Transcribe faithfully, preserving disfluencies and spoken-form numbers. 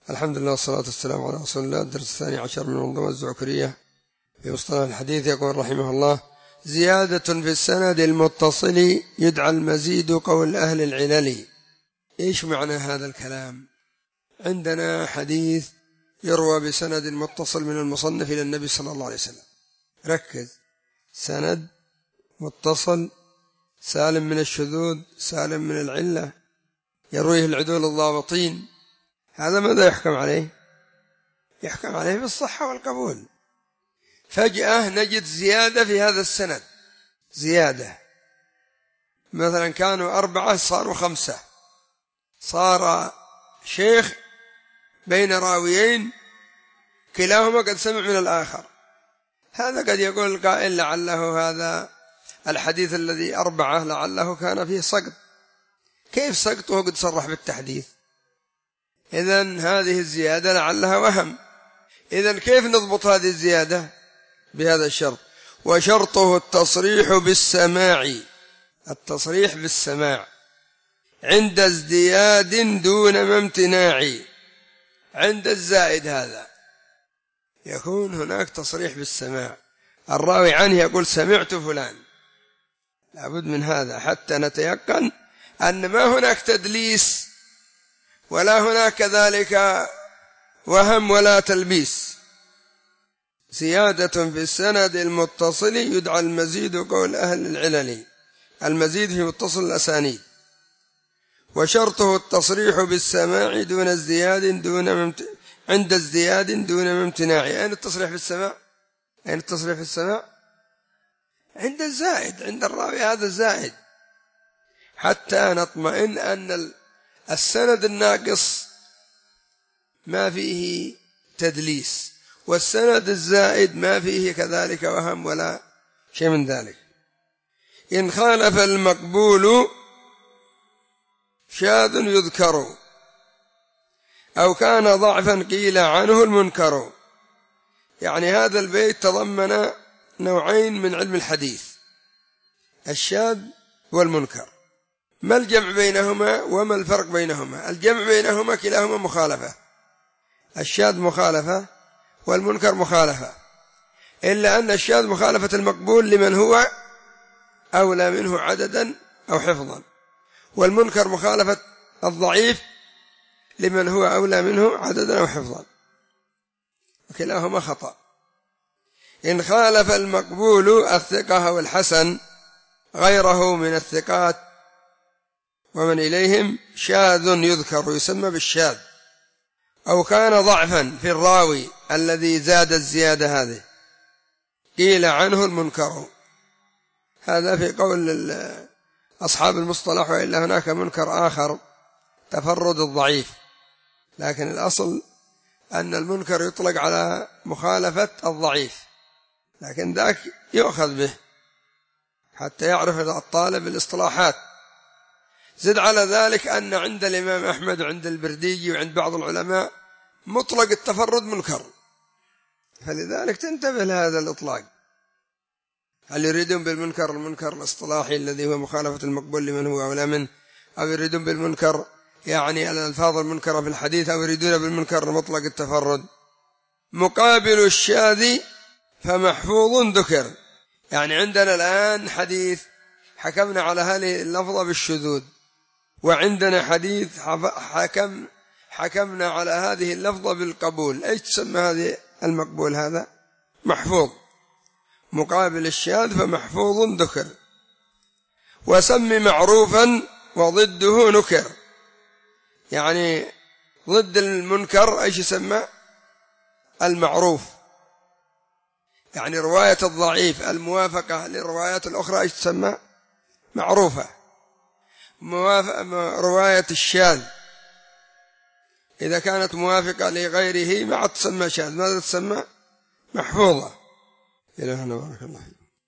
الحمد لله والصلاة والسلام على رسول الله. الدرس الثاني عشر من منظومة الزعكرية في مصطلح الحديث. يقول رحمه الله: زيادة في السند المتصل يدعى المزيد قول أهل العلل. إيش معنى هذا الكلام؟ عندنا حديث يروى بسند متصل من المصنف إلى النبي صلى الله عليه وسلم. ركز، سند متصل سالم من الشذوذ سالم من العلة، يرويه العدول الضابطين. هذا ماذا يحكم عليه؟ يحكم عليه بالصحة والقبول. فجأة نجد زيادة في هذا السند، زيادة مثلا كانوا أربعة صاروا خمسة، صار شيخ بين راويين كلاهما قد سمع من الآخر. هذا قد يقول القائل لعله هذا الحديث الذي أربعة لعله كان فيه سقط. كيف سقط وهو قد صرح بالتحديث؟ إذن هذه الزيادة لعلها وهم. إذن كيف نضبط هذه الزيادة؟ بهذا الشرط: وشرطه التصريح بالسماع، التصريح بالسماع عند ازدياد دون ما امتناع. عند الزائد هذا يكون هناك تصريح بالسماع، الراوي عنه يقول سمعت فلان، لابد من هذا حتى نتيقن أن ما هناك تدليس ولا هناك كذلك وهم ولا تلبيس. زيادة في السند المتصل يدعى المزيد قول أهل العلل، المزيد في متصل الأسانيد. وشرطه التصريح بالسماع دون ازدياد دون ممت... عند ازدياد دون امتناع. أين التصريح بالسماع؟ أين التصريح بالسماع؟ عند الزائد، عند الراوي هذا الزائد، حتى نطمئن أن السند الناقص ما فيه تدليس، والسند الزائد ما فيه كذلك وهم ولا شيء من ذلك. إن خالف المقبول شاذ يذكر، أو كان ضعفا قيل عنه المنكر. يعني هذا البيت تضمن نوعين من علم الحديث: الشاذ والمنكر. ما الجمع بينهما وما الفرق بينهما؟ الجمع بينهما كلاهما مخالفة، الشاذ مخالفة والمنكر مخالفة، إلا أن الشاذ مخالفة المقبول لمن هو أولى منه عددا أو حفظا، والمنكر مخالفة الضعيف لمن هو أولى منه عددا أو حفظا، وكلاهما خطأ. إن خالف المقبول الثقة والحسن غيره من الثقات ومن إليهم شاذ يذكر، يسمى بالشاذ. أو كان ضعفا في الراوي الذي زاد الزيادة هذه قيل عنه المنكر. هذا في قول أصحاب المصطلح، وإلا هناك منكر آخر تفرد الضعيف، لكن الأصل أن المنكر يطلق على مخالفة الضعيف، لكن ذاك يؤخذ به حتى يعرف الطالب الاصطلاحات. زد على ذلك أن عند الإمام أحمد وعند البرديجي وعند بعض العلماء مطلق التفرد منكر، فلذلك تنتبه لهذا الإطلاق. هل يريدون بالمنكر المنكر الاصطلاحي الذي هو مخالفة المقبول لمن هو أولى منه، أو يريدون بالمنكر يعني الألفاظ المنكرة في الحديث، أو يريدون بالمنكر مطلق التفرد؟ مقابل الشاذ فمحفوظ ذكر. يعني عندنا الآن حديث حكمنا على هذه اللفظة بالشذوذ، وعندنا حديث حكم حكمنا على هذه اللفظة بالقبول. أيش تسمى هذه المقبول؟ هذا محفوظ. مقابل الشاذ فمحفوظ ذكر. وسم معروفا وضده نكر. يعني ضد المنكر أيش يسمى؟ المعروف. يعني رواية الضعيف الموافقة للروايات الأخرى أيش تسمى؟ معروفة. رواية الشاذ إذا كانت موافقة لغيره ما تسمى شاذ، ماذا تسمى؟ محفوظة. إلى هنا بارك الله.